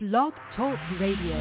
Blog Talk Radio.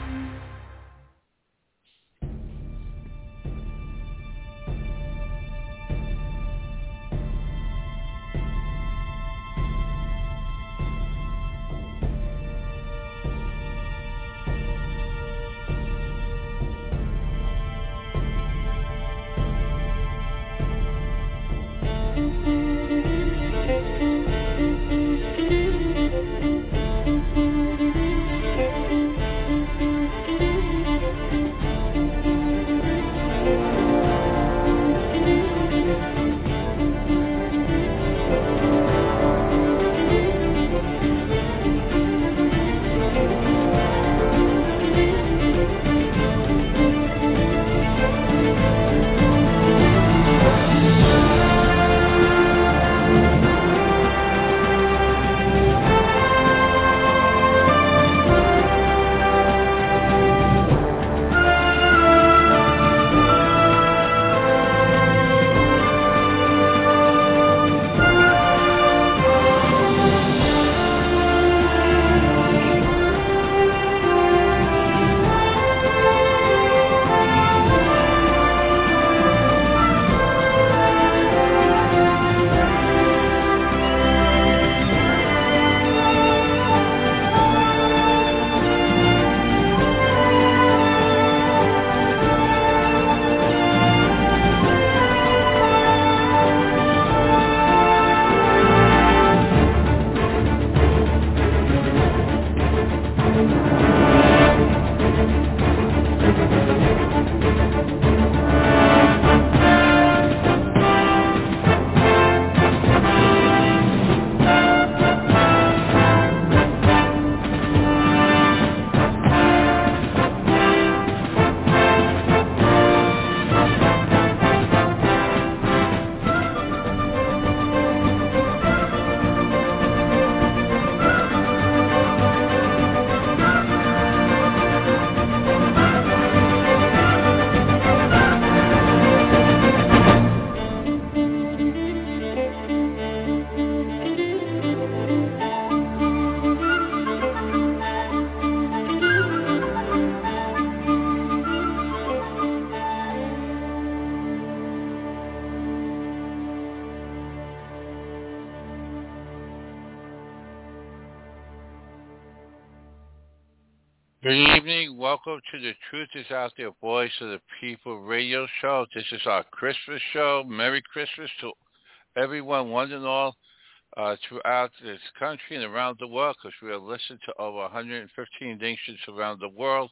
Good evening. Welcome to the Truth is Out There Voice of the People radio show. This is our Christmas show. Merry Christmas to everyone, one and all, throughout this country and around the world, because we are listened to over 115 nations around the world.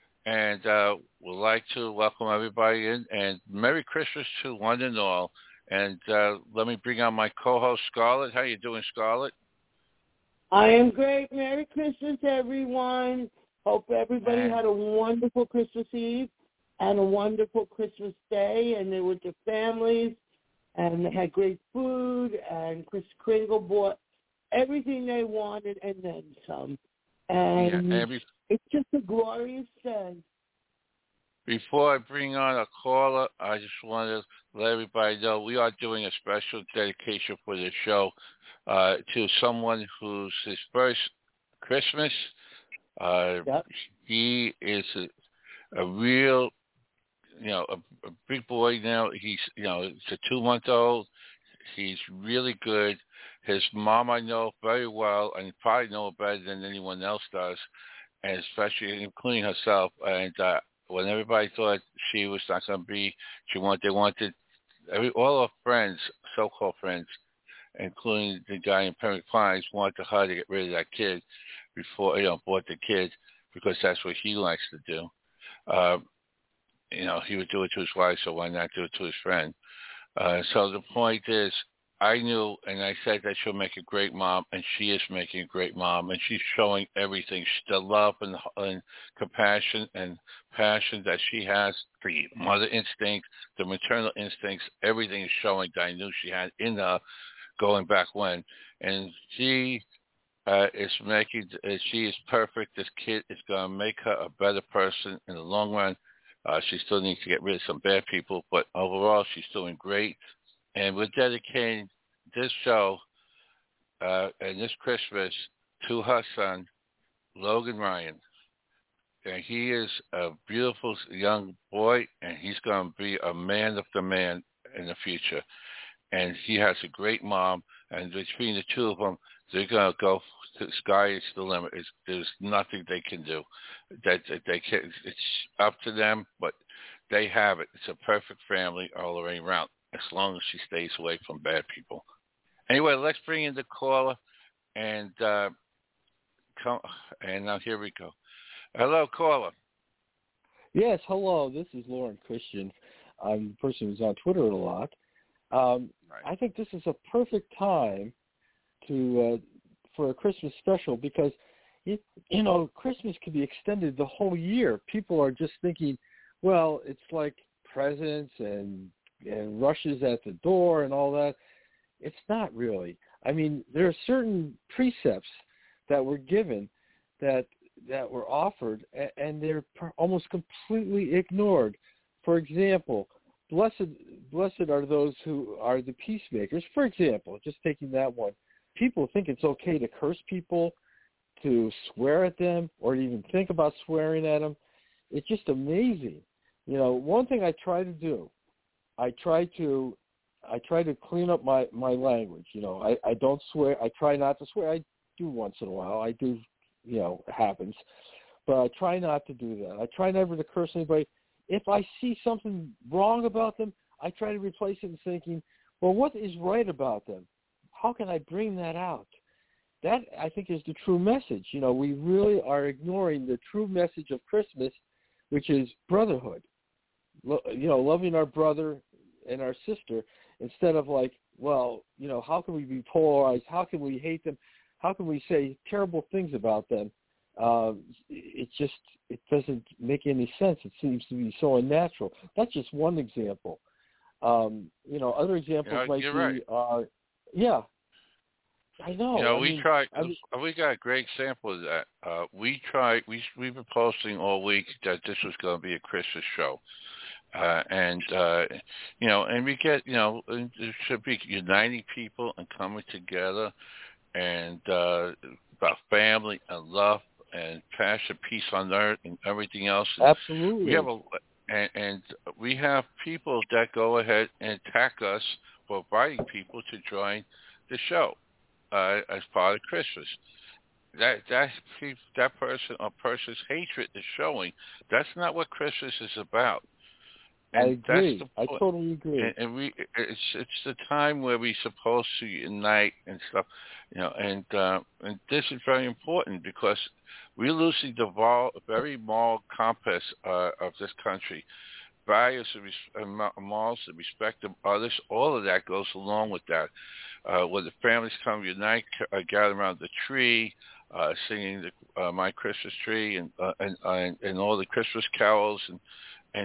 And we'd like to welcome everybody in. And Merry Christmas to one and all. And let me bring on my co-host, Scarlett. How you doing, Scarlett? I am great. Merry Christmas, everyone. Hope everybody had a wonderful Christmas Eve and a wonderful Christmas Day, and they were with their families, and they had great food, and Chris Kringle bought everything they wanted and then some. And it's just a glorious day. Before I bring on a caller, I just want to let everybody know we are doing a special dedication for the show to someone who's his first Christmas. He is a real, a big boy now. He's, it's a 2-month-old. He's really good. His mom I know very well, and probably know better than anyone else does, and especially including herself. And when everybody thought she was not going to be, they wanted all her friends, so-called friends, including the guy in Pembroke Pines, wanted her to get rid of that kid before, bought the kid, because that's what he likes to do. He would do it to his wife, so why not do it to his friend? So the point is, I knew, and I said that she'll make a great mom, and she is making a great mom, and she's showing everything, the love and compassion and passion that she has for the mother instinct, the maternal instincts, everything is showing that I knew she had in her going back when. And she she is perfect. This kid is going to make her a better person in the long run. She still needs to get rid of some bad people, but overall she's doing great. And we're dedicating this show and this Christmas to her son, Logan Ryan. And he is a beautiful young boy, and he's going to be a man of the man in the future. And he has a great mom, and between the two of them, they're going to go. The sky is the limit. There's nothing they can do. That they can. It's up to them, but they have it. It's a perfect family all the way around, as long as she stays away from bad people. Anyway, let's bring in the caller, and now here we go. Hello, caller. Yes, hello. This is Lauren Christian. I'm the person who's on Twitter a lot. Right. I think this is a perfect time for a Christmas special because, Christmas can be extended the whole year. People are just thinking, well, it's like presents and rushes at the door and all that. It's not really. I mean, there are certain precepts that were given that were offered, and they're almost completely ignored. For example, blessed are those who are the peacemakers. For example, just taking that one, people think it's okay to curse people, to swear at them, or to even think about swearing at them. It's just amazing. One thing I try to do, I try to clean up my language. I don't swear. I try not to swear. I do once in a while. I do. It happens. But I try not to do that. I try never to curse anybody. If I see something wrong about them, I try to replace it in thinking, well, what is right about them? How can I bring that out? That, I think, is the true message. We really are ignoring the true message of Christmas, which is brotherhood. Loving our brother and our sister instead of like, well, how can we be polarized? How can we hate them? How can we say terrible things about them? It doesn't make any sense. It seems to be so unnatural. That's just one example. Other examples might be, right. I know. We got a great example of that. We've been posting all week that this was going to be a Christmas show. And we get, it should be uniting people and coming together and about family and love and passion, peace on earth, and everything else. Absolutely. We have people that go ahead and attack us for inviting people to join the show as part of Christmas. That person or person's hatred is showing. That's not what Christmas is about. And I agree. That's the I totally agree. And it's the time where we're supposed to unite and stuff, and this is very important because we're losing the very moral compass of this country. Values and morals, the respect of others, all of that goes along with that. When the families come unite, gather around the tree, singing "My Christmas Tree" and all the Christmas carols and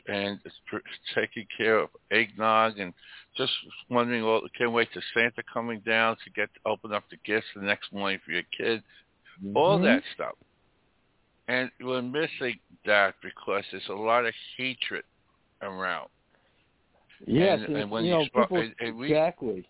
taking care of eggnog and just wondering, can't wait to Santa coming down to open up the gifts the next morning for your kid. Mm-hmm. All that stuff. And we're missing that because there's a lot of hatred around. Yes, and when exactly.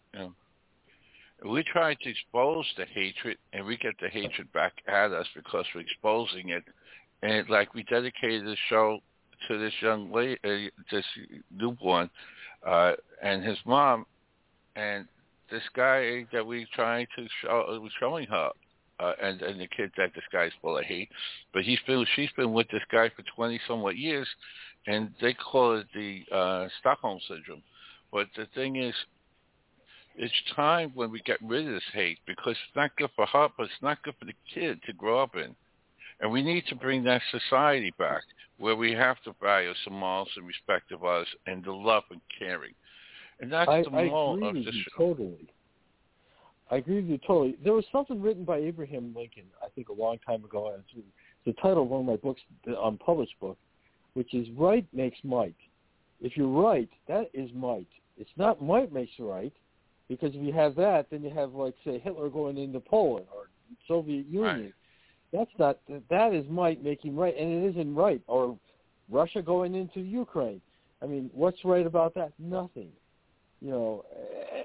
We try to expose the hatred, and we get the hatred back at us because we're exposing it. And like we dedicated the show to this young lady, this newborn, and his mom, and this guy that we're trying to show, was showing her, and the kid that this guy's full of hate. But she's been with this guy for 20-somewhat years, and they call it the Stockholm Syndrome. But the thing is, it's time when we get rid of this hate because it's not good for her, but it's not good for the kid to grow up in. And we need to bring that society back where we have to value some morals and respect of others and the love and caring. And that's the moral of this show. Totally. I agree with you totally. There was something written by Abraham Lincoln, I think a long time ago. It's the title of one of my books, the unpublished book, which is Right Makes Might. If you're right, that is might. It's not might makes right, because if you have that, then you have, like, say, Hitler going into Poland or Soviet Union. Right. That is might making right, and it isn't right. Or Russia going into Ukraine. I mean, what's right about that? Nothing.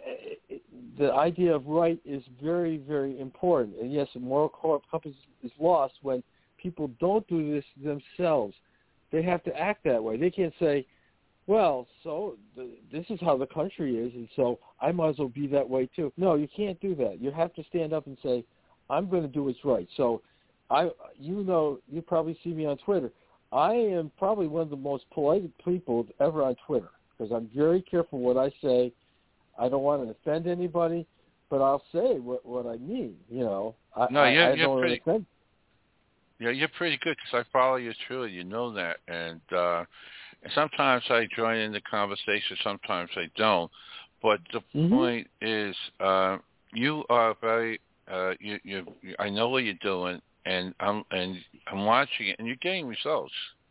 the idea of right is very, very important. And yes, moral compass is lost when people don't do this themselves. They have to act that way. They can't say, well, so this is how the country is, and so I might as well be that way too. No, you can't do that. You have to stand up and say, I'm going to do what's right. So you probably see me on Twitter. I am probably one of the most polite people ever on Twitter because I'm very careful what I say. I don't want to offend anybody, but I'll say what I mean. You're don't pretty. offend. Yeah, you're pretty good because I follow you through, and you know that. And sometimes I join in the conversation, sometimes I don't. But the point is, you are very. I know what you're doing, and I'm watching it, and you're getting results.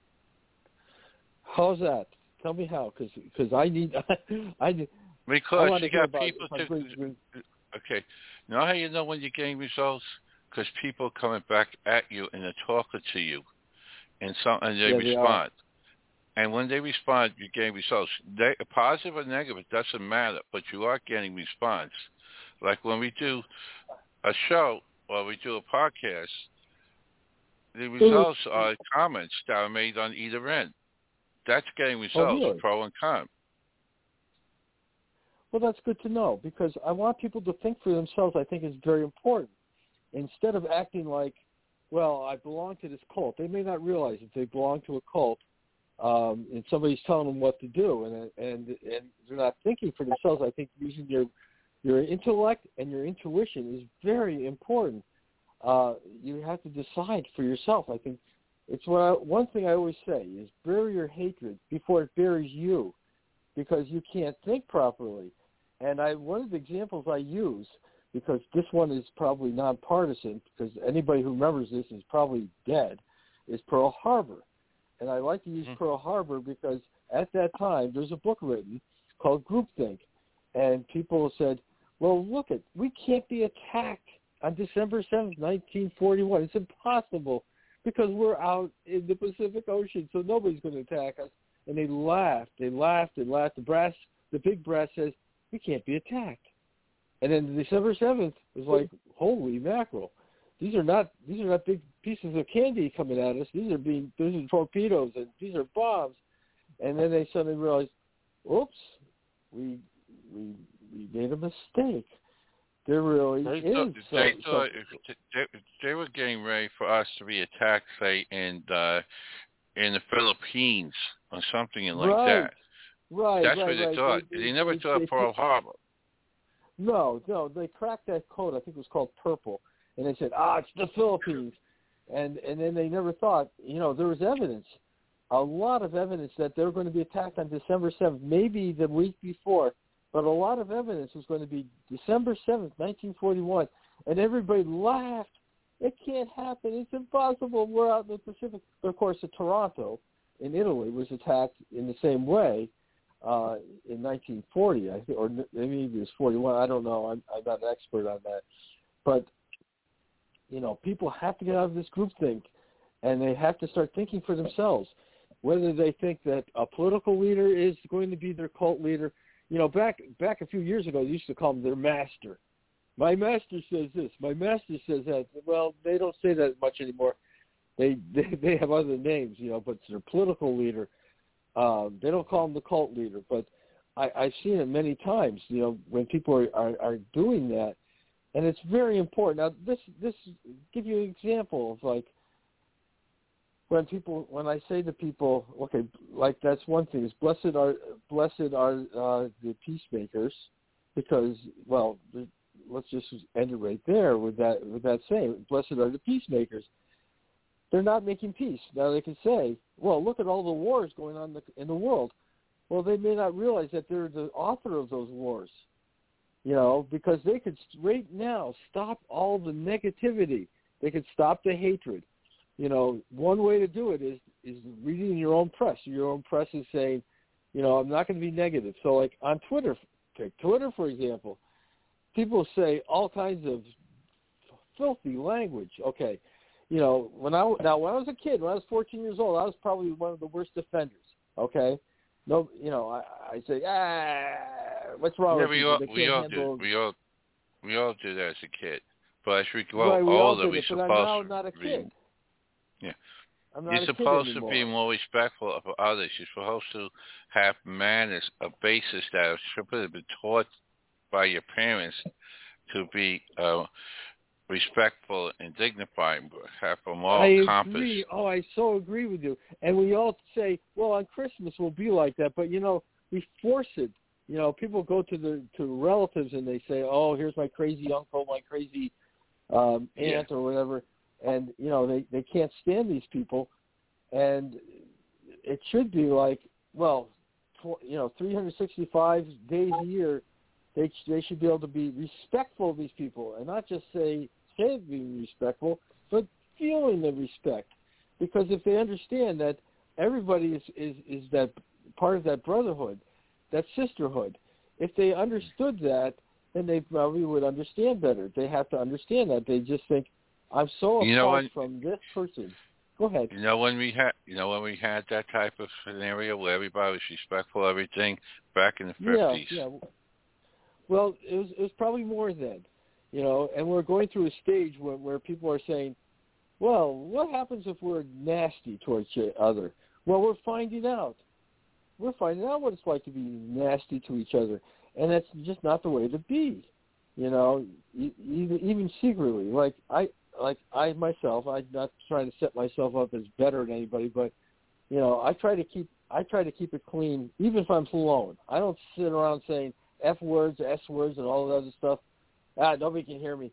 How's that? Tell me how, because I need. Because you got people okay. Now how you know when you're getting results? Because people are coming back at you and they're talking to you, and they respond. And when they respond, you're getting results. Positive or negative, it doesn't matter, but you are getting response. Like when we do a show or we do a podcast, the results are comments that are made on either end. That's getting results, pro and con. Well, that's good to know because I want people to think for themselves. I think is very important. Instead of acting like, well, I belong to this cult. They may not realize that they belong to a cult, and somebody's telling them what to do, and they're not thinking for themselves. I think using your intellect and your intuition is very important. You have to decide for yourself. I think it's one thing I always say is bury your hatred before it buries you, because you can't think properly. And one of the examples I use, because this one is probably nonpartisan, because anybody who remembers this is probably dead, is Pearl Harbor. And I like to use Pearl Harbor because at that time there's a book written called Groupthink, and people said, well, look, we can't be attacked on December 7th, 1941. It's impossible because we're out in the Pacific Ocean, so nobody's going to attack us. And they laughed. They laughed and laughed. The big brass says, we can't be attacked. And then December 7th was like, holy mackerel. These are not big pieces of candy coming at us. These are torpedoes and these are bombs. And then they suddenly realized, oops, we made a mistake. There really is. They were getting ready for us to be attacked, say, in the Philippines or something like that. Right. That's what they thought. They never thought Pearl Harbor. No, they cracked that code. I think it was called Purple, and they said, it's the Philippines, and then they never thought, there was evidence, a lot of evidence that they were going to be attacked on December 7th, maybe the week before, but a lot of evidence was going to be December 7th, 1941, and everybody laughed. It can't happen. It's impossible. We're out in the Pacific. Of course, Toronto in Italy was attacked in the same way. In 1940, I think, or maybe it was 41. I don't know. I'm not an expert on that. But, people have to get out of this groupthink, and they have to start thinking for themselves, whether they think that a political leader is going to be their cult leader. Back a few years ago, they used to call them their master. My master says this. My master says that. Well, they don't say that much anymore. They have other names, but it's their political leader. They don't call him the cult leader, but I've seen it many times, when people are doing that, and it's very important. Now, this give you an example of like when I say to people, okay, like that's one thing is blessed are the peacemakers, because let's just end it right there with that saying, blessed are the peacemakers. They're not making peace. Now they can say, well, look at all the wars going on in the world. Well, they may not realize that they're the author of those wars, because they could right now stop all the negativity. They could stop the hatred. One way to do it is reading your own press. Your own press is saying, I'm not going to be negative. So like on Twitter, take Twitter, for example, people say all kinds of filthy language. Okay. When I was a kid, when I was 14 years old, I was probably one of the worst offenders. Okay, no, I say what's wrong Yeah, with people? They we can't all handle. do. We all do that as a kid. But as we grow Right, we all older, did we're it, but I'm now supposed not a to be. kid. Yeah. I'm You're not a kid supposed to be anymore. more respectful of others. You're supposed to have manners, a basis that are should have been taught by your parents to be respectful and dignified, have a I moral compass. agree. Oh, I so agree with you. And we all say, well, on Christmas we'll be like that, but we force it. People go to relatives and they say, oh, here's my crazy uncle, my crazy aunt or whatever, and they can't stand these people, and it should be like, well, 365 days a year, they should be able to be respectful of these people and not just say being respectful, but feeling the respect, because if they understand that everybody is that part of that brotherhood, that sisterhood, if they understood that, then they probably would understand better. They have to understand that. They just think, I'm so apart from this person. Go ahead. When we had that type of scenario where everybody was respectful of everything back in the 50s. Yeah. Well, it was probably more then, and we're going through a stage where people are saying, well, what happens if we're nasty towards each other? Well, we're finding out. We're finding out what it's like to be nasty to each other, and that's just not the way to be. Even secretly, like I myself, I'm not trying to set myself up as better than anybody, but I try to keep it clean, even if I'm alone. I don't sit around saying F words, S words, and all that other stuff. Nobody can hear me.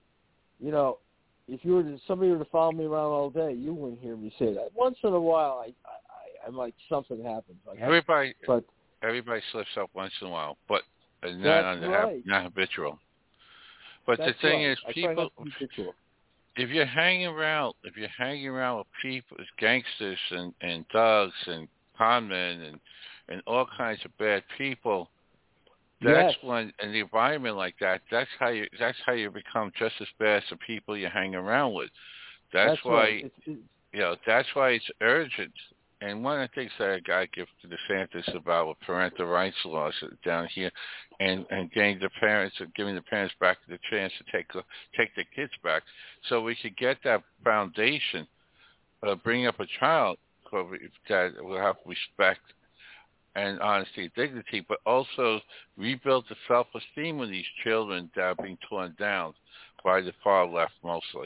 If somebody were to follow me around all day, you wouldn't hear me say that. Once in a while, I might, something happens. Everybody slips up once in a while, but not habitual. But the thing is, people, if you're hanging around with people, gangsters and thugs and conmen and all kinds of bad people, that's when, in the environment like that, that's how you become just as bad as the people you hang around with. That's why that's why it's urgent. And one of the things that I give to DeSantis about with parental rights laws down here, and giving the parents back the chance to take the kids back, so we could get that foundation, bring up a child that will have respect and honesty and dignity, but also rebuild the self-esteem of these children that are being torn down by the far left mostly.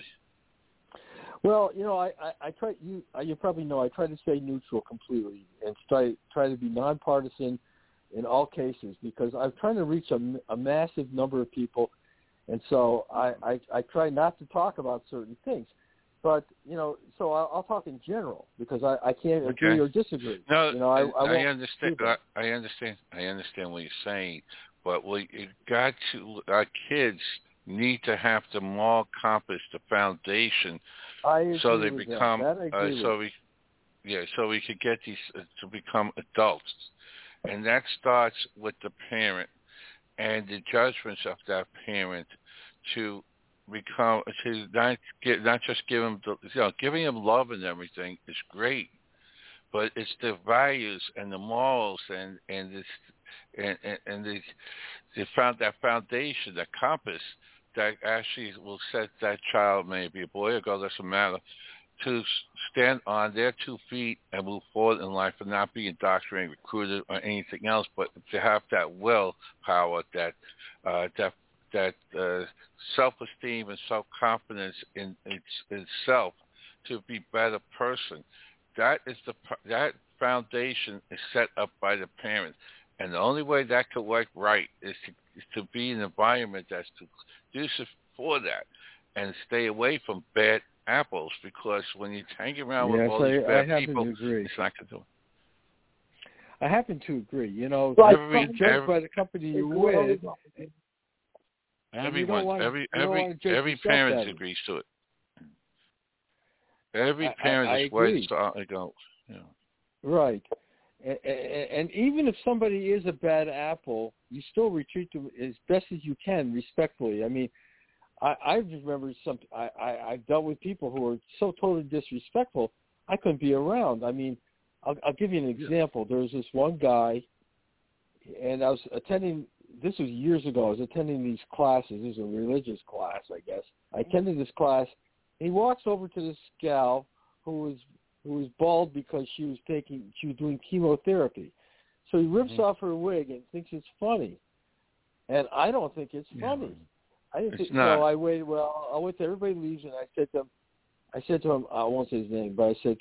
Well, I try. You probably know I try to stay neutral completely and try to be nonpartisan in all cases, because I'm trying to reach a massive number of people, and so I try not to talk about certain things. But so I'll talk in general, because I can't agree or disagree. No, I understand. I understand what you're saying, but our kids need to have the moral compass, the foundation, so they become so we could get these to become adults, and that starts with the parent and the judgments of that parent to become, to not just give them giving them love and everything is great, but it's the values and the morals and that foundation, that compass, that actually will set that child, maybe a boy or girl, doesn't matter, to stand on their 2 feet and move forward in life and not be indoctrinated, recruited, or anything else, but to have that willpower, that self-esteem and self-confidence in itself to be a better person. That foundation is set up by the parents. And the only way that could work right is to be an environment that's conducive for that, and stay away from bad apples, because when you hang around with all these bad people, it's not going to do it. I happen to agree. Judged by the company you're with. Every parent agrees to it. Every parent is way to go. Right. And even if somebody is a bad apple, you still retreat them as best as you can, respectfully. I mean, I remember I've dealt with people who are so totally disrespectful, I couldn't be around. I mean, I'll give you an example. There was this one guy, and I was attending this was years ago. I was attending these classes. This was a religious class, I guess. I attended this class. And he walks over to this gal who was bald because she was doing chemotherapy. So he rips off her wig and thinks it's funny. And I don't think it's funny. I didn't think, so I waited. Well, I went to everybody leaves, and I said to him, I won't say his name, but I said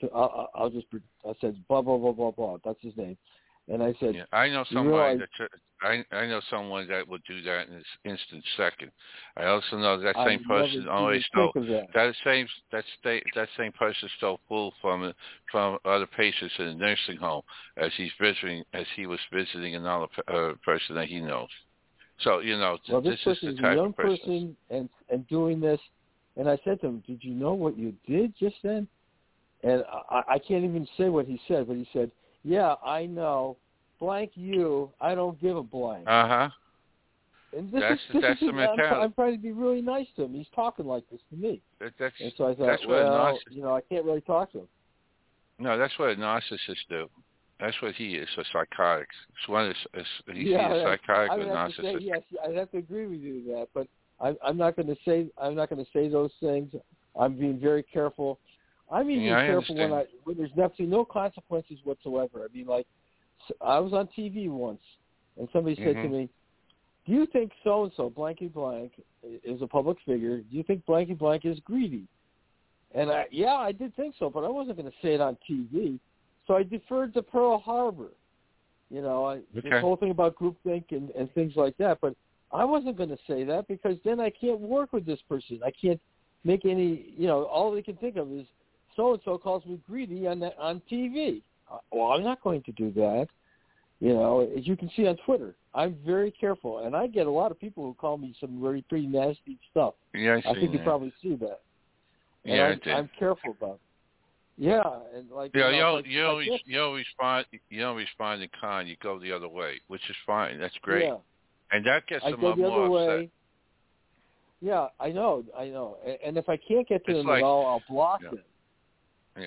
I said blah blah blah blah blah. That's his name. And I said, I know somebody I know someone that would do that in an instant second. I also know that same person always stole that same person stole food from other patients in a nursing home as he was visiting another person that he knows. So well, this is the type a young of person and doing this. And I said to him, "Did you know what you did just then?" And I can't even say what he said, but he said, "Yeah, I know. Blank you. I don't give a blank." Uh-huh. And that's the mentality. I'm trying to be really nice to him. He's talking like this to me. And so I thought, that's what I can't really talk to him. No, that's what narcissists do. That's what he is, a psychotic. He's a psychotic or narcissist. Yes, I'd have to agree with you that, but I'm not going to say those things. I'm being very careful. I'm even careful when there's absolutely no consequences whatsoever. I mean, like, I was on TV once, and somebody said to me, "Do you think so-and-so, blanky blank, is a public figure? Do you think blanky blank is greedy?" And I did think so, but I wasn't going to say it on TV. So I deferred to Pearl Harbor. This whole thing about groupthink and things like that. But I wasn't going to say that because then I can't work with this person. I can't make any, all they can think of is so-and-so calls me greedy on TV. Well, I'm not going to do that. As you can see on Twitter, I'm very careful. And I get a lot of people who call me some pretty nasty stuff. Yeah, I think you probably see that. And I did. I'm careful about it. Yeah, and like you don't respond in kind. You go the other way, which is fine. That's great, and that gets them more upset. Yeah, I know, and if I can't get to them at all, I'll block them. Yeah,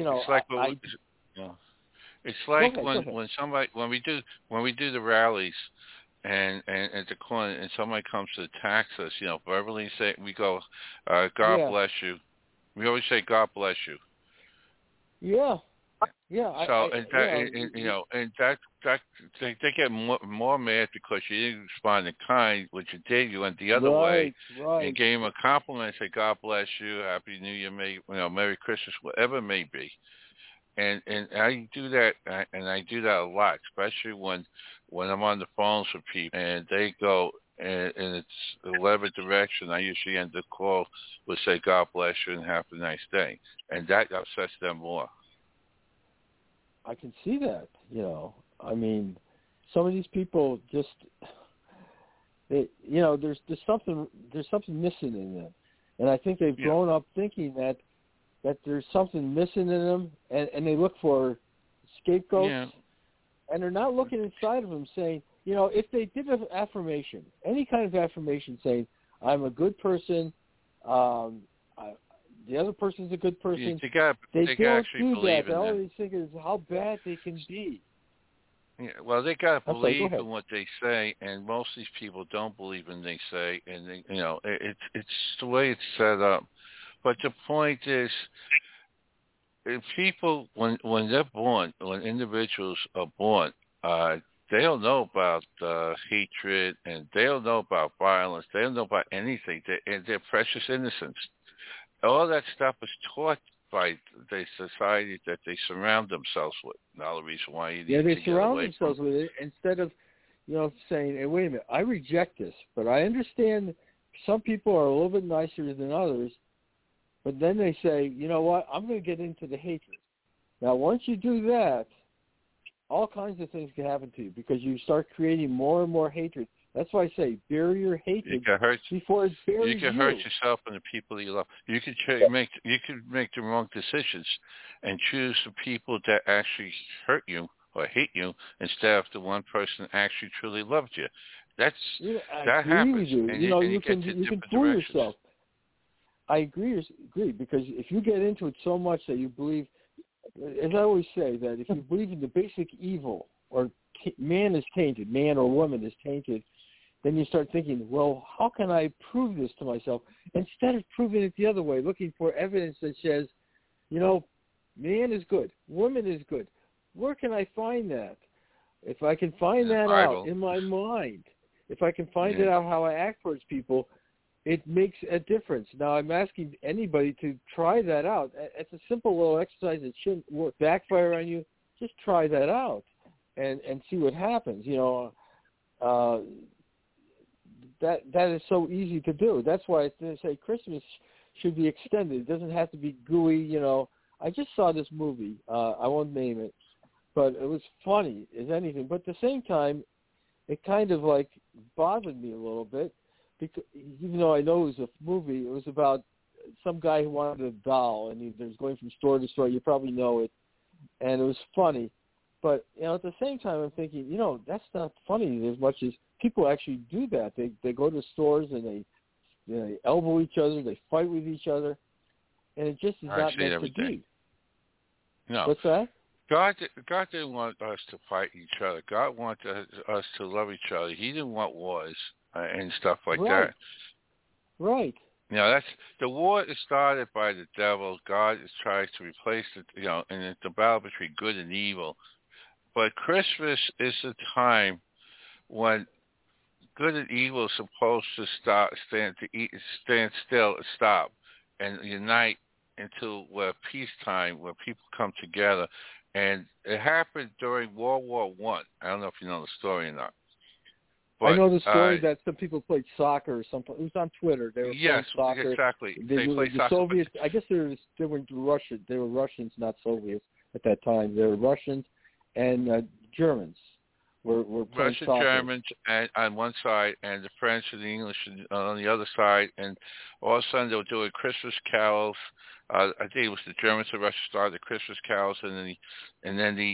when we do the rallies, and at the corner, and somebody comes to attack us, verbally say, we go, God bless you. We always say, God bless you. Yeah. So they get more mad because you didn't respond in kind. What you did, you went the other way and gave them a compliment and said, "God bless you, Happy New Year, Merry Christmas, whatever it may be." And I do that, and I do that a lot, especially when I'm on the phones with people and they go and it's the whatever direction. I usually end the call with say, "God bless you and have a nice day," and that upsets them more. I can see that. I mean, some of these people just, there's something missing in them, and I think they've grown up thinking that there's something missing in them, and they look for scapegoats, and they're not looking inside of them saying, if they did an affirmation, any kind of affirmation saying, "I'm a good person," the other person's a good person. They don't do that. All they think is how bad they can be. Yeah, well, they got to believe in what they say, and most of these people don't believe in what they say, and it's the way it's set up. But the point is, if people, when they're born, when individuals are born, they don't know about hatred, and they don't know about violence. They don't know about anything. They're precious innocents. All that stuff is taught by the society that they surround themselves with. Another reason why you need to they surround themselves with it instead of, saying, "Hey, wait a minute, I reject this, but I understand some people are a little bit nicer than others." But then they say, "You know what? I'm going to get into the hatred." Now, once you do that, all kinds of things can happen to you because you start creating more and more hatred. That's why I say bury your hatred before it buries you. You can hurt yourself and the people you love. You could make the wrong decisions and choose the people that actually hurt you or hate you instead of the one person that actually truly loved you. That happens. You can fool yourself. I agree because if you get into it so much that you believe, as I always say, that if you believe in the basic evil or man is tainted, man or woman is tainted, then you start thinking, well, how can I prove this to myself? Instead of proving it the other way, looking for evidence that says, man is good, woman is good. Where can I find that? If I can find that out in my mind, if I can find it out how I act towards people, it makes a difference. Now, I'm asking anybody to try that out. It's a simple little exercise that shouldn't backfire on you. Just try that out and see what happens. That is so easy to do. That's why I say Christmas should be extended. It doesn't have to be gooey. I just saw this movie. I won't name it, but it was funny as anything. But at the same time, it kind of like bothered me a little bit, because even though I know it was a movie, it was about some guy who wanted a doll, and he was going from store to store. You probably know it, and it was funny. But at the same time, I'm thinking, that's not funny as much as people actually do that. They go to stores and they elbow each other, they fight with each other, and it just is not meant to be. No. What's that? God didn't want us to fight each other. God wanted us to love each other. He didn't want wars and stuff like that. Right. That's the war is started by the devil. God tries to replace it, and it's the battle between good and evil. But Christmas is a time when good and evil is supposed to stand still, and stop, and unite into peacetime, where people come together. And it happened during World War I. I don't know if you know the story or not. But, I know the story that some people played soccer or something. It was on Twitter. They were playing soccer. Yes, exactly. They played soccer. Soviets, I guess they were Russian. They were Russians, not Soviets at that time. They were Russians and Germans. Were playing Russian, soccer. Germans on one side, and the French and the English on the other side, and all of a sudden they were doing Christmas carols. I think it was the Germans and Russians started the Christmas carols, and then the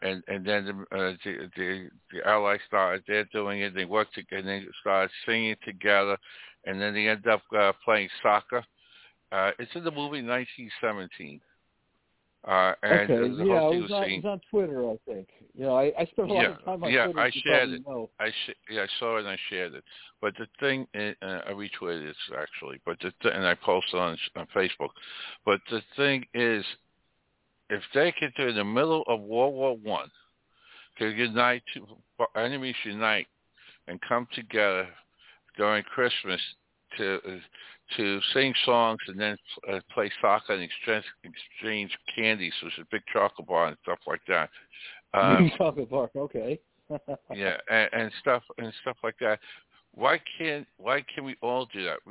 Allies started. They're doing it. They worked together, and they started singing together, and then they ended up playing soccer. It's in the movie 1917. And okay, the whole thing it was on Twitter, I think. I spent a lot of time on Twitter. I shared it. Know. I saw it and I shared it. But the thing, I retweeted it actually. But and I posted on Facebook. But the thing is, if they could do in the middle of World War I, could unite, enemies unite and come together during Christmas to sing songs and then play soccer and exchange candies, which is a big chocolate bar and stuff like that. Chocolate bar, okay. and stuff like that. Why can't we all do that?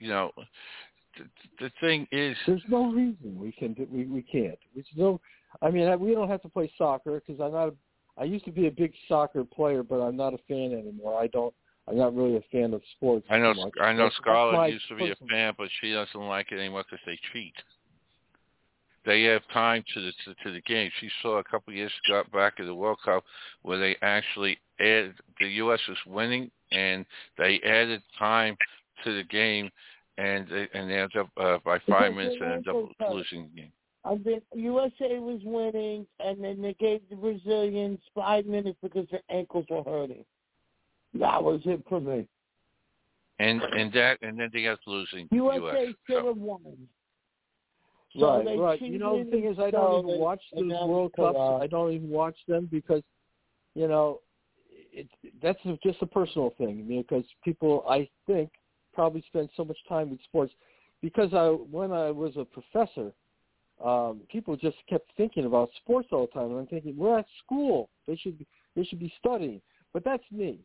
The thing is, there's no reason we can't. We don't have to play soccer because I used to be a big soccer player, but I'm not a fan anymore. I'm not really a fan of sports. I know Scarlett used to be a personal fan, but she doesn't like it anymore because they cheat. They have time to the game. She saw a couple of years back at the World Cup where they actually added, the U.S. was winning, and they added time to the game, and they ended up by 5 minutes and ended up losing the game. USA was winning, and then they gave the Brazilians 5 minutes because their ankles were hurting. That was it for me. And then they got losing. USA should have won. So right. The thing is, I don't even watch those World Cups. I don't even watch them because, that's just a personal thing. Because people, I think, probably spend so much time with sports. Because when I was a professor, people just kept thinking about sports all the time, and I'm thinking, we're at school. They should be studying. But that's me.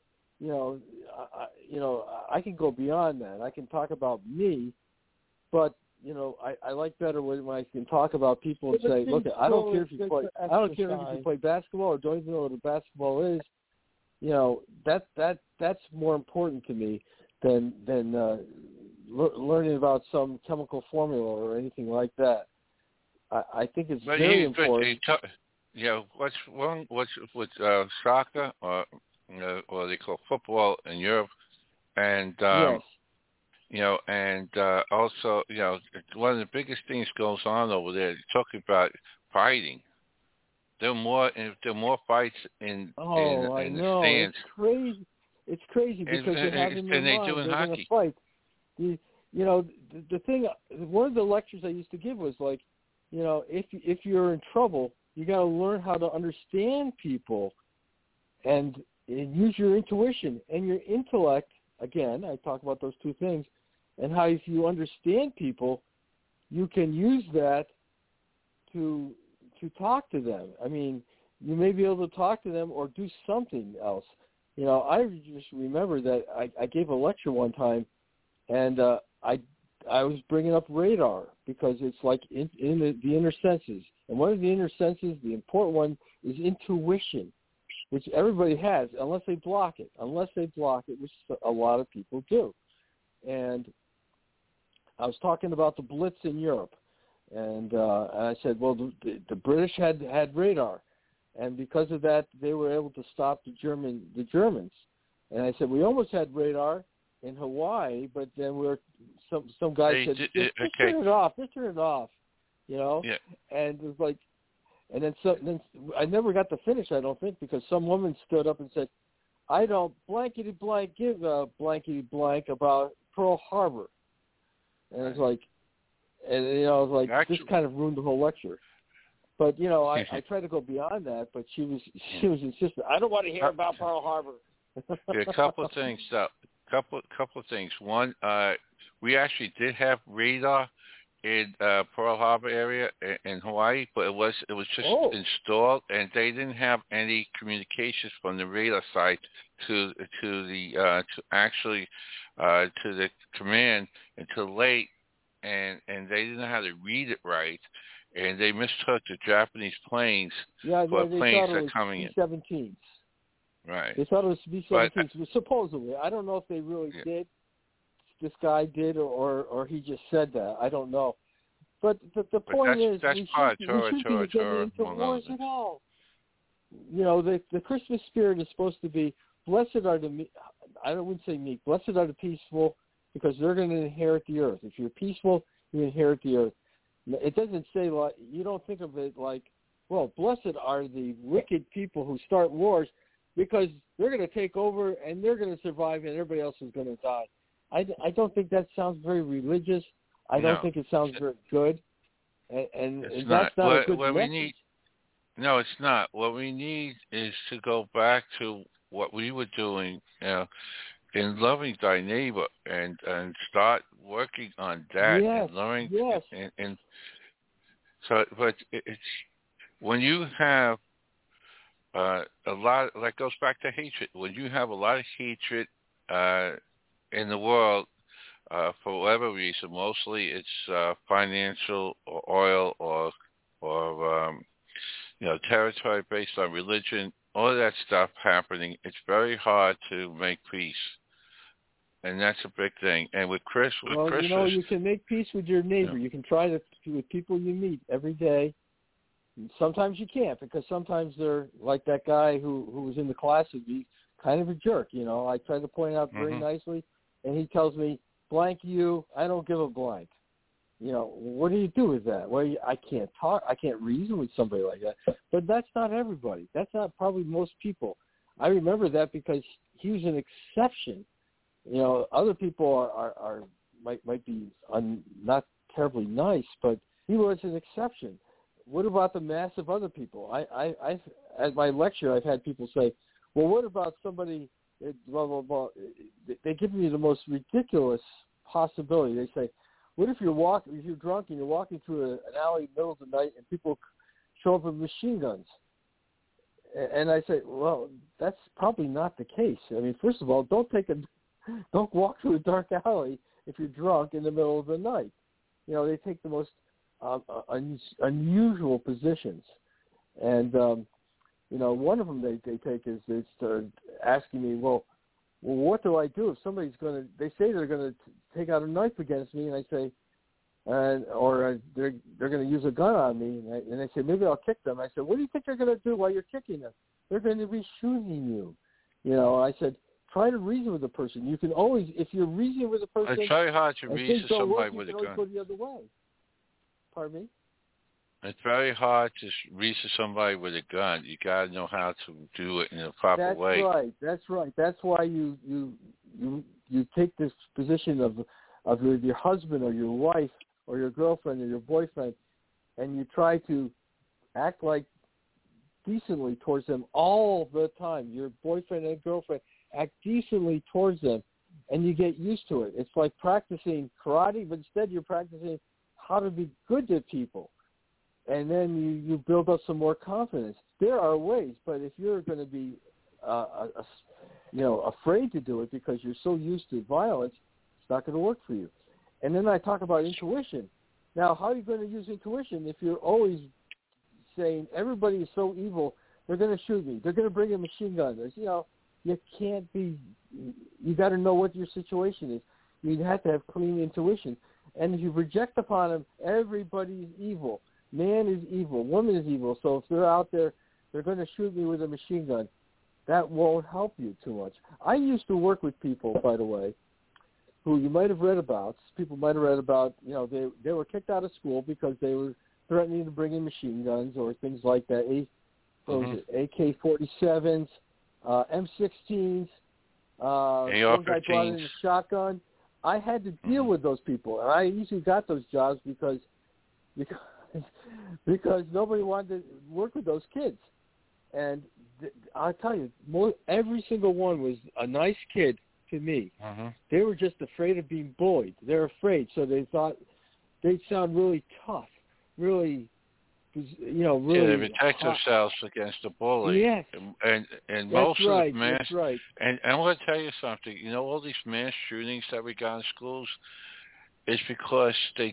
I can go beyond that. I can talk about me, but I like better when I can talk about people and say, look, I don't care if you play basketball or don't even know what a basketball is. That's more important to me than learning about some chemical formula or anything like that. I think it's very important. What's wrong with soccer or they call football in Europe, and yes. And also, one of the biggest things goes on over there. You're talking about fighting. There are more fights in the stands. It's crazy. It's crazy because they have in their mind do in they're going to fight. The thing, one of the lectures I used to give was like, if you're in trouble, you got to learn how to understand people and use your intuition and your intellect. Again, I talk about those two things, and how if you understand people, you can use that to talk to them. I mean, you may be able to talk to them or do something else. I just remember that I gave a lecture one time, and I was bringing up radar because it's like in the inner senses. And one of the inner senses, the important one, is intuition, which everybody has unless they block it, which a lot of people do. And I was talking about the Blitz in Europe, and I said, well, the British had radar, and because of that, they were able to stop the Germans. And I said, we almost had radar in Hawaii, but then some guy said, just turn it off, Yeah. And it was like, and then I never got to finish, I don't think, because some woman stood up and said, I don't blankety blank give a blankety blank about Pearl Harbor. And it's like, I was like, this kind of ruined the whole lecture. But I tried to go beyond that, but she was insistent. I don't want to hear about Pearl Harbor. A couple of things, though. Couple of things. One, we actually did have radar in Pearl Harbor area in Hawaii, but it was just installed, and they didn't have any communications from the radar site to the command until late, and they didn't know how to read it right, and they mistook the Japanese planes for planes that are coming in. B-17s. Right. They thought it was B-17s, supposedly. I don't know if they really did. This guy did, or he just said that. I don't know. But the point is, we shouldn't be getting into wars at all. The Christmas spirit is supposed to be, blessed are the meek. I wouldn't say meek. Blessed are the peaceful, because they're going to inherit the earth. If you're peaceful, you inherit the earth. It doesn't say, like, you don't think of it like, well, blessed are the wicked people who start wars, because they're going to take over and they're going to survive and everybody else is going to die. I don't think that sounds very religious. I don't think it sounds very good. And that's not a good message. No, it's not. What we need is to go back to what we were doing in loving thy neighbor and start working on that and learning. Yes. And so, but it's when you have a lot, that goes back to hatred. When you have a lot of hatred in the world, for whatever reason, mostly it's financial or oil or territory based on religion, all of that stuff happening, it's very hard to make peace. And that's a big thing. And with Christmas... you can make peace with your neighbor. You can try to with people you meet every day. Sometimes you can't, because sometimes they're like that guy who was in the class with me, kind of a jerk. I try to point out very nicely, and he tells me, blank you, I don't give a blank. What do you do with that? Well, I can't talk. I can't reason with somebody like that. But that's not everybody. That's not probably most people. I remember that because he was an exception. Other people are might be not terribly nice, but he was an exception. What about the mass of other people? I at my lecture, I've had people say, well, what about somebody, blah, blah, blah. They give me the most ridiculous possibility. They say, what if you're drunk and you're walking through an alley in the middle of the night and people show up with machine guns? And I say, well, that's probably not the case. I mean, first of all, don't walk through a dark alley if you're drunk in the middle of the night. They take the most unusual positions, and one of them they take is they start asking me, well, what do I do if somebody's they say they're going to take out a knife against me, and I say, or they're going to use a gun on me, and they say, maybe I'll kick them. I said, what do you think they're going to do while you're kicking them? They're going to be shooting you. I said, try to reason with the person. You can always, if you're reasoning with a person, it's very hard to reason somebody with a gun. Go the other way. Pardon me? It's very hard to reach somebody with a gun. You got to know how to do it in a proper way. That's right. That's why you take this position of your husband or your wife or your girlfriend or your boyfriend, and you try to act like decently towards them all the time. Your boyfriend and girlfriend act decently towards them, and you get used to it. It's like practicing karate, but instead you're practicing how to be good to people. And then you build up some more confidence. There are ways, but if you're going to be, afraid to do it because you're so used to violence, it's not going to work for you. And then I talk about intuition. Now, how are you going to use intuition if you're always saying everybody is so evil, they're going to shoot me, they're going to bring a machine gun? You can't be. You got to know what your situation is. You have to have clean intuition. And if you project upon them, everybody's evil. Man is evil. Woman is evil. So if they're out there, they're going to shoot me with a machine gun. That won't help you too much. I used to work with people, by the way, who you might have read about. People might have read about, they were kicked out of school because they were threatening to bring in machine guns or things like that, AK-47s, M16s, one guy brought in a shotgun. I had to deal with those people, and I usually got those jobs because nobody wanted to work with those kids. And I'll tell you, every single one was a nice kid to me. They were just afraid of being bullied. They're afraid, so they thought they'd sound really tough, really, really. Yeah, they protect themselves against the bully. Yes, and most of the mass. That's right. And I want to tell you something. All these mass shootings that we got in schools. It's because they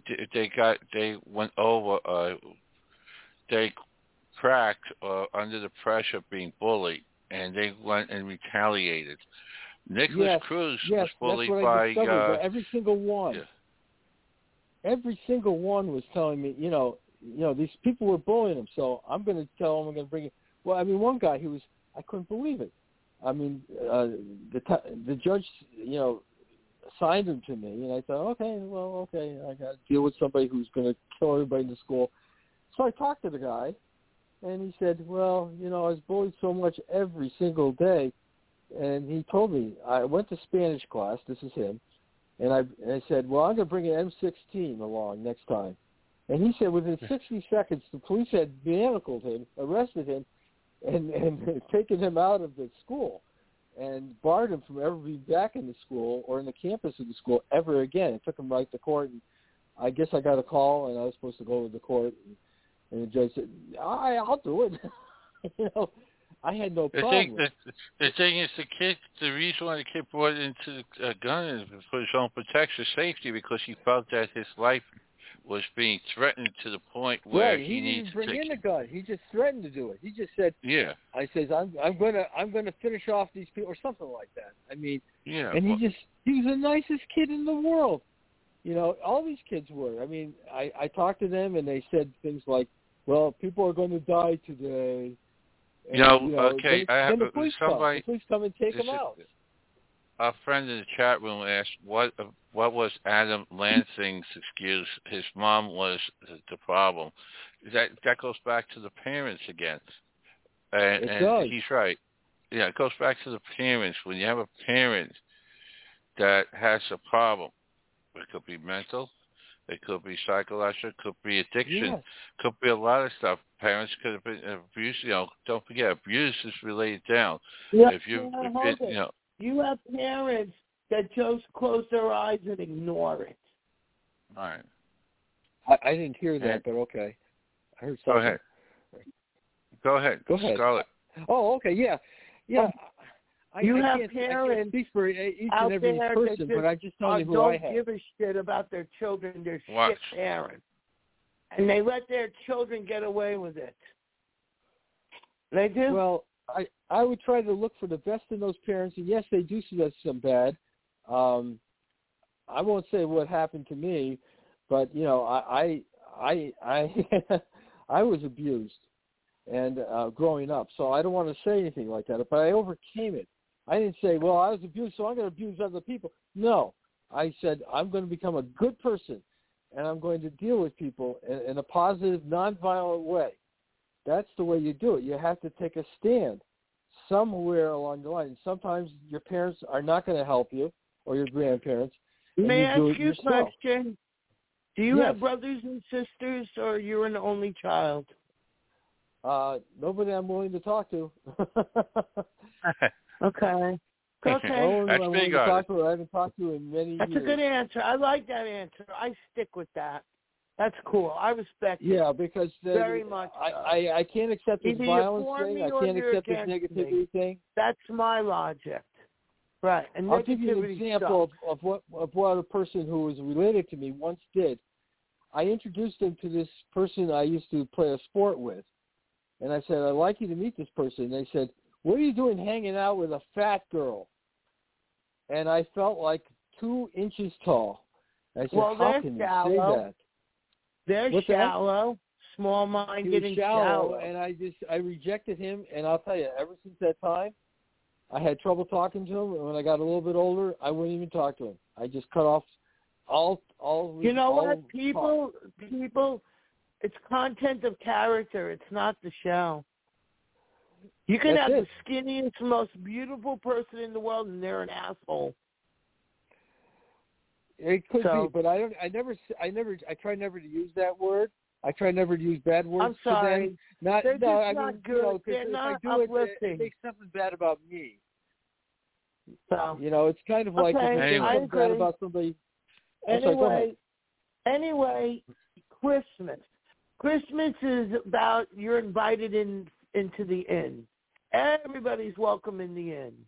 cracked under the pressure of being bullied, and they went and retaliated. Nicholas Cruz was bullied by every single one. Yeah. Every single one was telling me, these people were bullying him, so I'm going to tell him I'm going to bring it. Well, I mean, one guy, I couldn't believe it. I mean, the judge, assigned him to me, and I thought, okay, I got to deal with somebody who's going to kill everybody in the school. So I talked to the guy, and he said, well, I was bullied so much every single day, and he told me, I went to Spanish class, this is him, and I said, well, I'm going to bring an M16 along next time. And he said within 60 seconds, the police had manacled him, arrested him, and taken him out of the school and barred him from ever being back in the school or in the campus of the school ever again. It took him right to court, and I guess I got a call, and I was supposed to go to the court, and the judge said, I'll do it. I had no problem. The thing is, the reason why the kid brought into a gun is for his own protection, safety, because he felt that his life was being threatened to the point where he needs to bring in the gun. He just threatened to do it. He just said, "Yeah." I says, "I'm gonna finish off these people," or something like that. I mean, yeah. And he was the nicest kid in the world. All these kids were. I mean, I talked to them, and they said things like, "Well, people are going to die today." And, okay. Then the police come and take them out. A friend in the chat room asked, what was Adam Lansing's excuse? His mom was the problem. That goes back to the parents again. And does. He's right. Yeah, it goes back to the parents. When you have a parent that has a problem, it could be mental, it could be psychological, it could be addiction, could be a lot of stuff. Parents could have been abused. Don't forget, abuse is related down. Yeah, if you have parents that just close their eyes and ignore it. All right. I didn't hear that, but okay. I heard something. Go ahead. Scarlett. Oh, okay, yeah. You have I parents can't speak for each out and every there person, but I just tell you who I have. Don't give a shit about their children. They're Watch. shit parents. And they let their children get away with it. They do? Well, I would try to look for the best in those parents, and yes, they do see some bad. I won't say what happened to me, but I I was abused and growing up, so I don't want to say anything like that. But I overcame it. I didn't say, well, I was abused, so I'm going to abuse other people. No, I said I'm going to become a good person, and I'm going to deal with people in a positive, nonviolent way. That's the way you do it. You have to take a stand somewhere along the line. Sometimes your parents are not going to help you, or your grandparents. May I ask you a yourself. question? Do you Yes. have brothers and sisters, or you're an only child? Nobody I'm willing to talk to. Okay. Okay. No one I'm willing to talk to. I haven't talked to in many That's years. a good answer. I like that answer. I stick with that. That's cool. I respect it. Yeah, because very much. I can't accept this Either violence for thing. me I or can't you're accept this against negativity me. thing. That's my logic. Right. And I'll give you an negativity example sucks. of what a person who was related to me once did. I introduced him to this person I used to play a sport with. And I said, I'd like you to meet this person. And they said, what are you doing hanging out with a fat girl? And I felt like 2 inches tall. I said, well, how they're can shallow. you say that? They're What's shallow, He small-minded, was and shallow, and I rejected him. And I'll tell you, ever since that time, I had trouble talking to him. And when I got a little bit older, I wouldn't even talk to him. I just cut off all. You know all what? People, it's content of character. It's not the show. You can have the skinniest, most beautiful person in the world, and they're an asshole. It could be, but I try never to use that word. I try never to use bad words. I'm sorry. For them. They're just not good. They're not if I do uplifting. it makes something bad about me. So it's kind of like if you say something bad about somebody. Anyway, Christmas. Christmas is about you're invited into the inn. Everybody's welcome in the inn.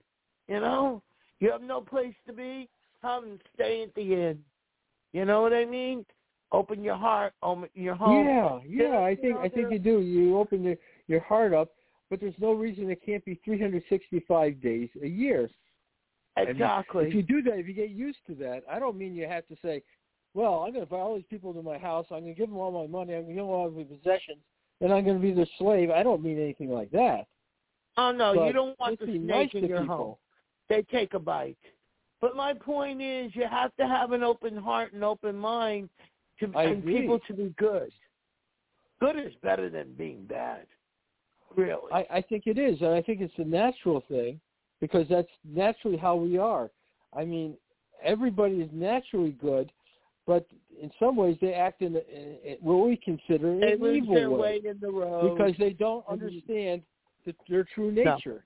You have no place to be. Come and stay at the inn. You know what I mean? Open your heart, open your home. Yeah. I think you do. You open your heart up, but there's no reason it can't be 365 days a year. Exactly. If you do that, if you get used to that, I don't mean you have to say, well, I'm going to invite all these people to my house. I'm going to give them all my money. I'm going to give them all my possessions, and I'm going to be their slave. I don't mean anything like that. Oh, no, but you don't want the snake in your people. home. They take a bite. But my point is you have to have an open heart and open mind and people to be good. Good is better than being bad, really. I think it is, and I think it's a natural thing because that's naturally how we are. I mean, everybody is naturally good, but in some ways they act in what we consider an evil their way in the road because they don't understand their true nature.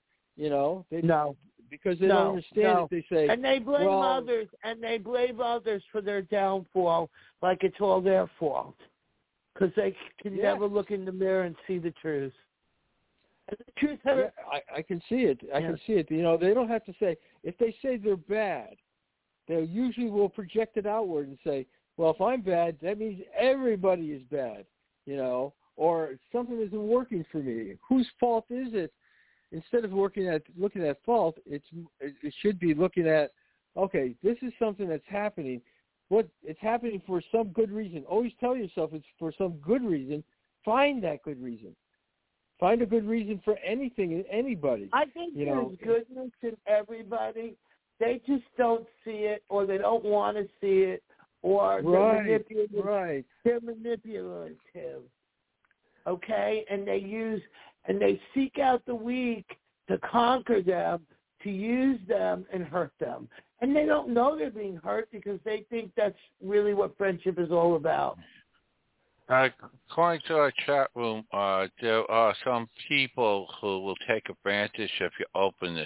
Because they don't understand it, they say, and they blame others, for their downfall, like it's all their fault, because they can never look in the mirror and see the truth. And the truth I can see it. I can see it. They don't have to say. If they say they're bad, they usually will project it outward and say, well, if I'm bad, that means everybody is bad, or something isn't working for me. Whose fault is it? Instead of looking at fault, it should be looking at, okay, this is something that's happening. It's happening for some good reason. Always tell yourself it's for some good reason. Find that good reason. Find a good reason for anything and anybody. I think there's goodness in everybody. They just don't see it, or they don't want to see it, or they're manipulative. Right. They're manipulative. Okay, and they seek out the weak to conquer them, to use them and hurt them. And they don't know they're being hurt because they think that's really what friendship is all about. According to our chat room, there are some people who will take advantage of your openness.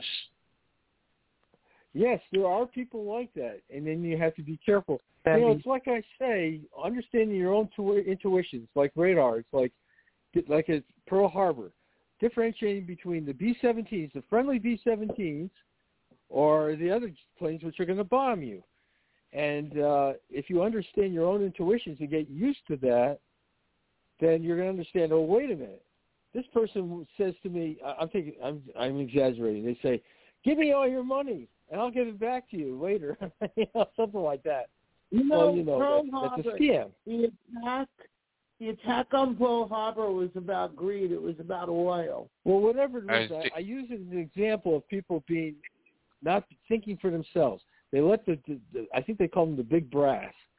Yes, there are people like that, and then you have to be careful. It's like I say, understanding your own intuitions, like radar. It's like at Pearl Harbor, differentiating between the B-17s, the friendly B-17s, or the other planes which are going to bomb you. And if you understand your own intuitions and get used to that, then you're going to understand, oh, wait a minute. This person says to me, I'm exaggerating. They say, give me all your money, and I'll give it back to you later. Something like that. Pearl Harbor, that's a scam. The attack on Pearl Harbor was about greed. It was about oil. Well, whatever it was, I use it as an example of people being not thinking for themselves. They let I think they call them the big brass.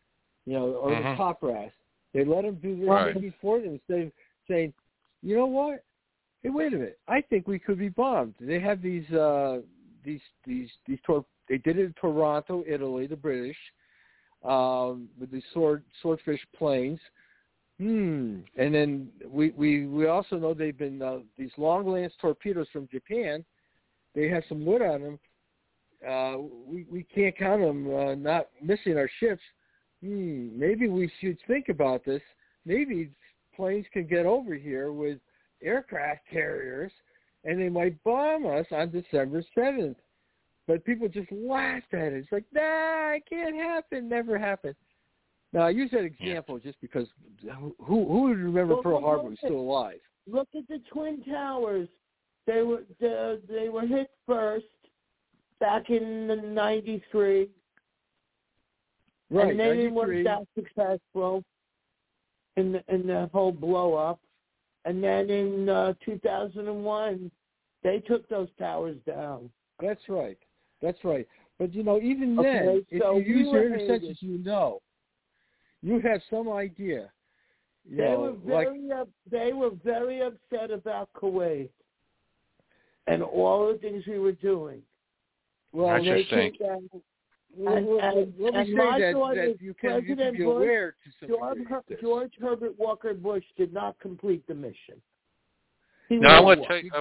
or the top brass. They let them do this Right. thing for them instead of saying, you know what? Hey, wait a minute. I think we could be bombed. They have these they did it in Toronto, Italy, the British, with these swordfish planes. And then we also know they've been these long lance torpedoes from Japan. They have some wood on them. We can't count them not missing our ships. Maybe we should think about this. Maybe planes can get over here with aircraft carriers, and they might bomb us on December 7th. But people just laughed at it. It's like, nah, it can't happen. Never happened. Now, I use that example just because who would remember Pearl Harbor was still alive? Look at the Twin Towers. They were hit first back in '93. Right, and then 93. it was that successful in the whole blow up. And then in 2001, they took those towers down. That's right. But, even then, if you use your inner senses, you have some idea. They were very upset about Kuwait and all the things we were doing. Well, interesting. Let me say that you can be aware to some degree. George Herbert Walker Bush did not complete the mission. I would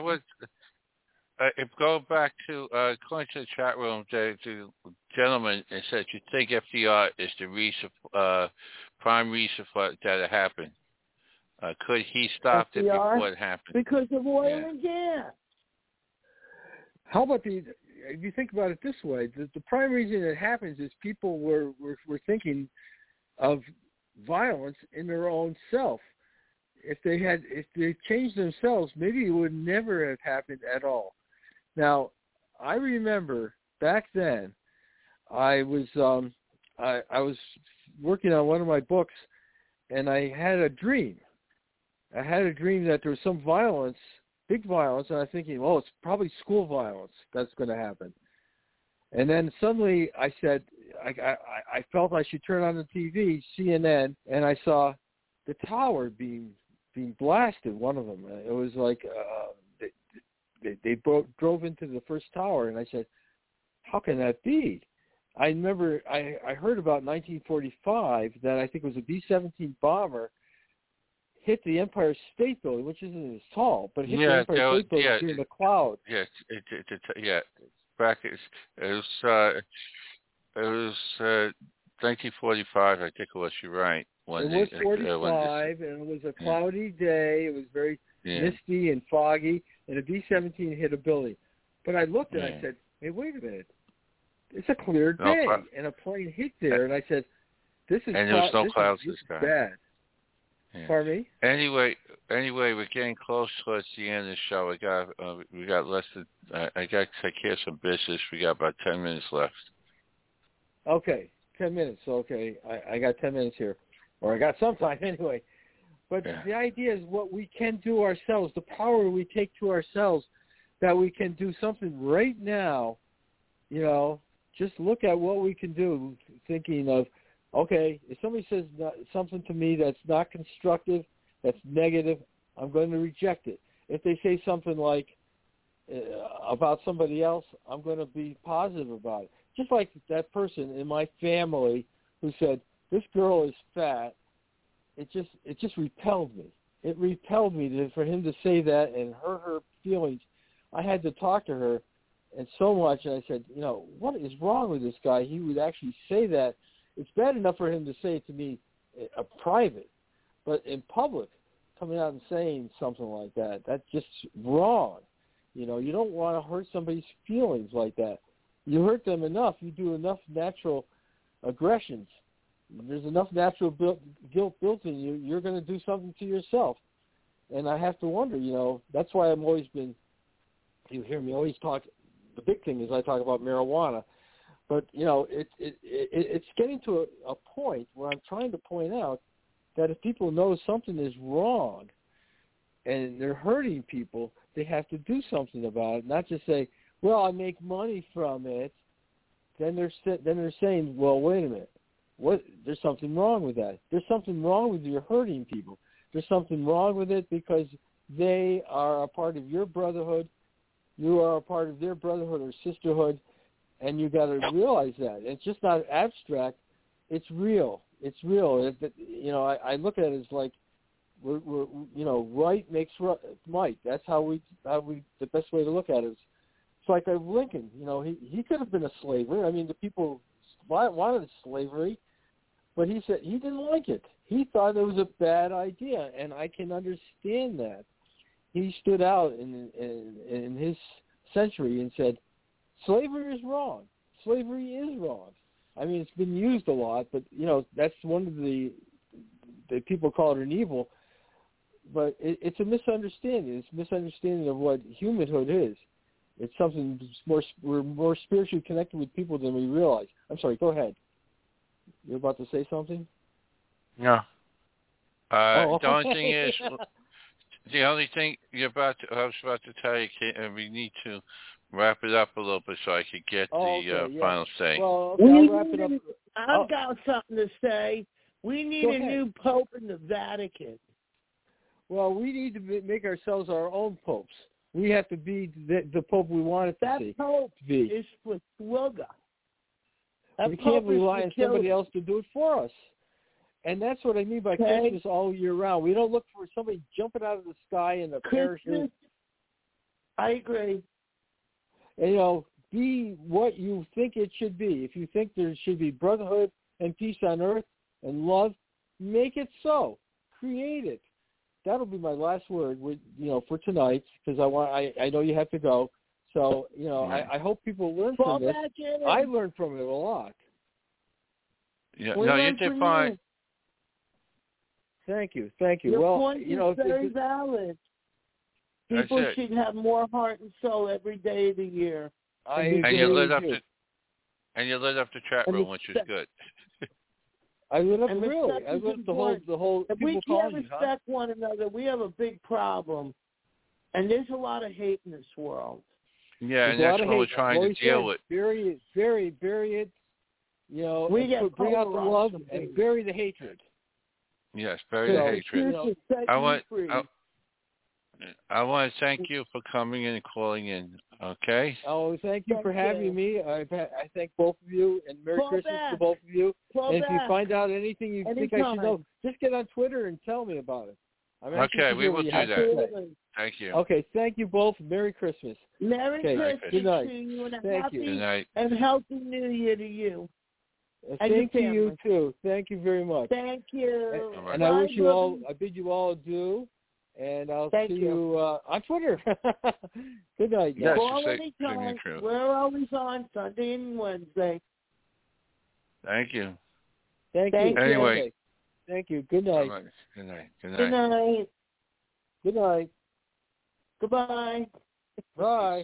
if go back to going to the chat room, the gentleman and said you think FDR is the reason, prime reason for that it happened. Could he stop it before it happened? Because of oil and gas. How about if you think about it this way, the prime reason it happens is people were thinking of violence in their own self. If they changed themselves, maybe it would never have happened at all. Now, I remember back then, I was working on one of my books, and I had a dream. I had a dream that there was some violence, big violence, and I'm thinking, well, it's probably school violence that's going to happen. And then suddenly I said, I felt I should turn on the TV, CNN, and I saw the tower being blasted, one of them. It was like they drove into the first tower, and I said, how can that be? I remember I heard about 1945 that I think it was a B-17 bomber hit the Empire State Building, which isn't as tall, but hit the Empire State Building through the cloud. Yes, back it was 1945, I think it was. You're right. It was 45, and it was a cloudy day. It was very misty and foggy, and a B-17 hit a building. But I looked and I said, hey, wait a minute. It's a clear day, and a plane hit there. And I said, this is and there was no clouds this time. Bad. Yeah. Pardon me? Anyway, we're getting close towards the end of the show. We got less than. I got to take care of some business. We got about 10 minutes left. Okay, 10 minutes. Okay, I got 10 minutes here, or I got some time anyway. But the idea is what we can do ourselves, the power we take to ourselves, that we can do something right now. Just look at what we can do, thinking of, okay, if somebody says something to me that's not constructive, that's negative, I'm going to reject it. If they say something like about somebody else, I'm going to be positive about it. Just like that person in my family who said, this girl is fat, it just repelled me. It repelled me for him to say that and hurt her feelings. I had to talk to her and so much, and I said, what is wrong with this guy? He would actually say that. It's bad enough for him to say it to me private, but in public, coming out and saying something like that, that's just wrong. You don't want to hurt somebody's feelings like that. You hurt them enough. You do enough natural aggressions. There's enough natural guilt built in you. You're going to do something to yourself. And I have to wonder, that's why I've always been, you hear me always talk, the big thing is I talk about marijuana. But, it's getting to a point where I'm trying to point out that if people know something is wrong and they're hurting people, they have to do something about it, not just say, well, I make money from it. Then they're saying, well, wait a minute. There's something wrong with that. There's something wrong with you hurting people. There's something wrong with it because they are a part of your brotherhood. You are a part of their brotherhood or sisterhood, and you got to realize that. It's just not abstract. It's real. It's real. I look at it as like we're right makes might. That's how we the best way to look at it is. It's like Lincoln. He could have been a slaver. I mean, the people wanted slavery, but he said he didn't like it. He thought it was a bad idea, and I can understand that. He stood out in his century and said, slavery is wrong. Slavery is wrong. I mean, it's been used a lot, but, that's one of the people call it an evil, but it's a misunderstanding. It's a misunderstanding of what humanhood is. It's something we're more spiritually connected with people than we realize. I'm sorry, go ahead. You're about to say something? No. The only thing I was about to tell you, we need to wrap it up a little bit so I could get final say. Well, okay, I'll wrap it up. I've got something to say. We need a new pope in the Vatican. Well, we need to make ourselves our own popes. We have to be the pope we want it to be. That pope is for Swilga. We can't rely on somebody else to do it for us. And that's what I mean by Christmas all year round. We don't look for somebody jumping out of the sky in a parachute. I agree. And, be what you think it should be. If you think there should be brotherhood and peace on earth and love, make it so. Create it. That'll be my last word for tonight because I know you have to go. So, I hope people learn from this. I learned from it a lot. Yeah, no, you did fine. Thank you. Your point is very valid. People should have more heart and soul every day of the year. And you lit up the chat room, which is good. I lit up the whole. If we can't respect one another, we have a big problem. And there's a lot of hate in this world. Yeah, and that's what we're trying to deal with. Bury it. Bring out the love and bury the hatred. Yes, bury the hatred. I want to thank you for coming in and calling in. Okay. Oh, thank you for having me. I thank both of you, and Merry Christmas to both of you. And if you find out anything you think I should know, just get on Twitter and tell me about it. Okay, we will do that. Thank you. Okay, thank you both. Merry Christmas. Merry Christmas Good night. to you, and thank you. Good night. And healthy New Year to you. Thank you too. Thank you very much. Thank you. And I wish you all. I bid you all adieu. And I'll see you on Twitter. Good night. Yes, we're always on Sunday and Wednesday. Thank you. Thank you. Anyway. Thank you. Good night. Right. Good night. Good night. Good night. Goodbye. Bye.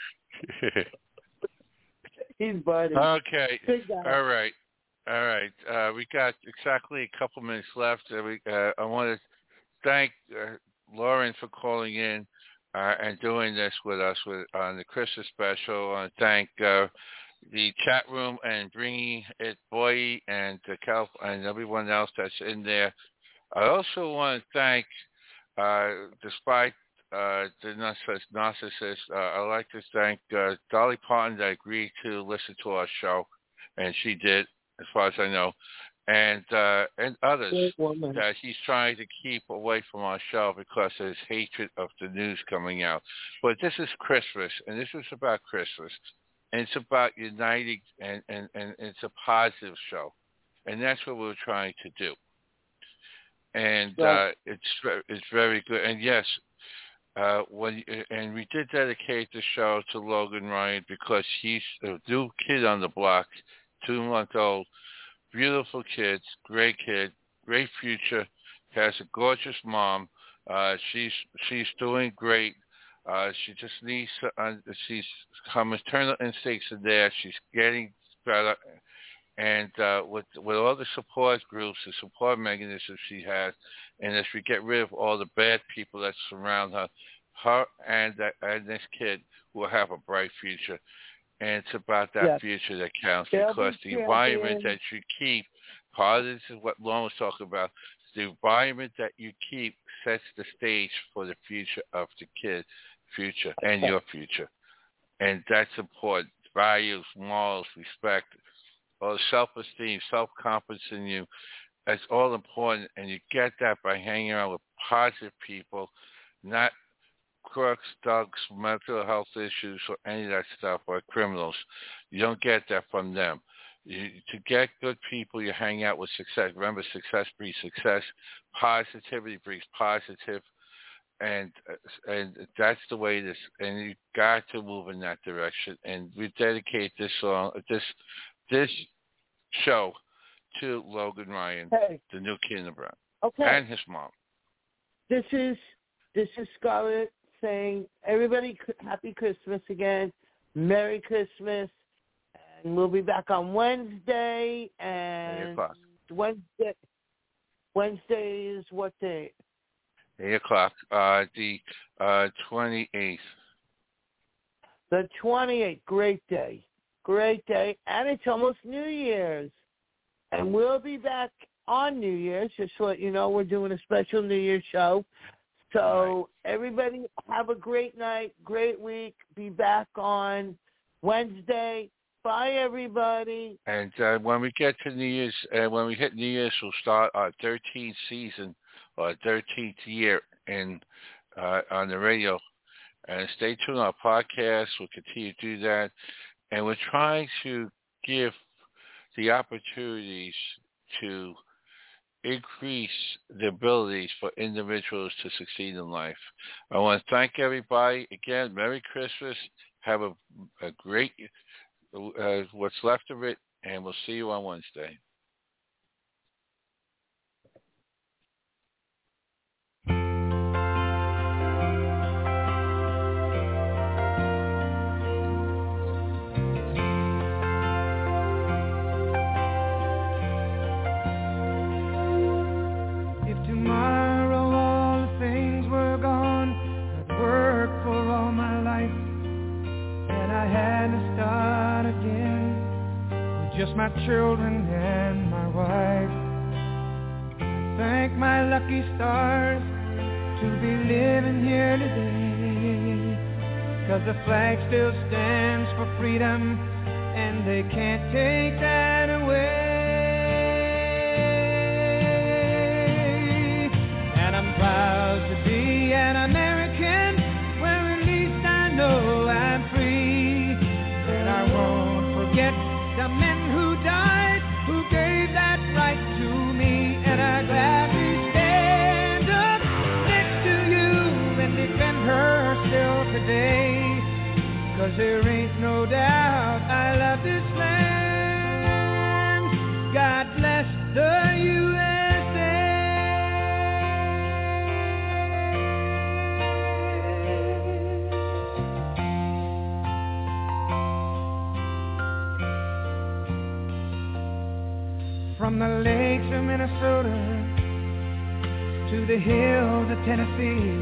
He's biting. Okay. All right. We got exactly a couple minutes left. I want to thank Lauren for calling in and doing this with us on the Christmas special. I want to thank the chat room and bringing it, Boy, and and everyone else that's in there. I also want to thank, despite the narcissist, I'd like to thank Dolly Parton that agreed to listen to our show, and she did, as far as I know. And others that he's trying to keep away from our show because of his hatred of the news coming out. But this is Christmas, and this is about Christmas, and it's about uniting, and it's a positive show, and that's what we're trying to do. And it's very good. And yes, we did dedicate the show to Logan Ryan because he's a new kid on the block, 2-month-old. Beautiful kids, great kid, great future. Has a gorgeous mom. She's doing great. She just needs. Her maternal instincts are there. She's getting better, and with all the support groups, the support mechanisms she has, and as we get rid of all the bad people that surround her and this kid will have a bright future. And it's about that future that counts because the environment that you keep part of this is what Lauren was talking about. The environment that you keep sets the stage for the future of the kid's future and your future. And that's important. Values, morals, respect, all self-esteem, self-confidence in you. That's all important. And you get that by hanging around with positive people, not crooks, thugs, mental health issues, or any of that stuff, or criminals. You don't get that from them. To get good people, you hang out with success. Remember, success breeds success. Positivity breeds positive. And that's the way it is. And you got to move in that direction. And we dedicate this song, this show to Logan Ryan, the new kid in the Bronx, and his mom. This is Scarlett saying, everybody, Happy Christmas again. Merry Christmas. And we'll be back on Wednesday. And Wednesday is what day? 8 o'clock, the 28th. The 28th, great day. And it's almost New Year's. And we'll be back on New Year's, just to let you know, we're doing a special New Year's show. So everybody have a great night, great week. Be back on Wednesday. Bye, everybody. And when we get to New Year's, when we hit New Year's, we'll start our 13th season or 13th year on the radio. And stay tuned on our podcast. We'll continue to do that. And we're trying to give the opportunities to increase the abilities for individuals to succeed in life. I want to thank everybody. Again, Merry Christmas. Have a great what's left of it, and we'll see you on Wednesday. Just my children and my wife. Thank my lucky stars to be living here today, 'cause the flag still stands for freedom and they can't take that away. And I'm proud to be an American, where at least I know I'm free. And I won't forget the men who died, who gave that right to me. And I gladly stand up next to you and defend her still today, 'cause there ain't no doubt I love this land. God bless the USA. From the lakes of Minnesota to the hills of Tennessee,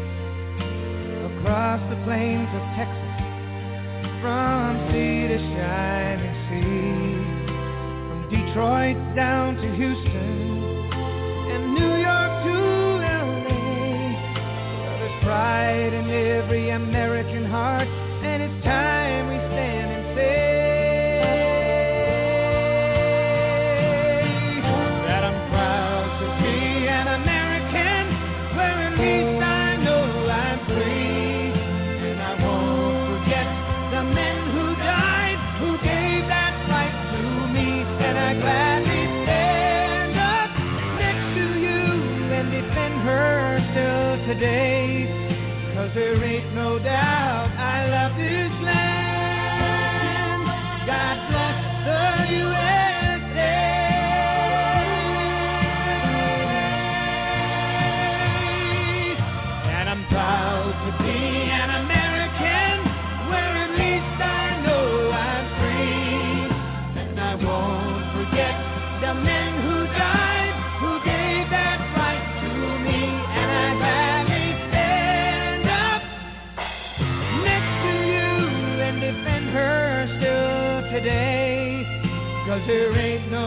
across the plains of Texas, from sea to shining sea, from Detroit down to Houston and New York to LA. Well, there's pride in every American heart, and it's time we stand and say today, 'cause there ain't no doubt I love this land. God bless the USA. And I'm proud to be an American, where at least I know I'm free. And I won't forget the men who died, who gave that right to me. And I defend her still today, 'cause there ain't no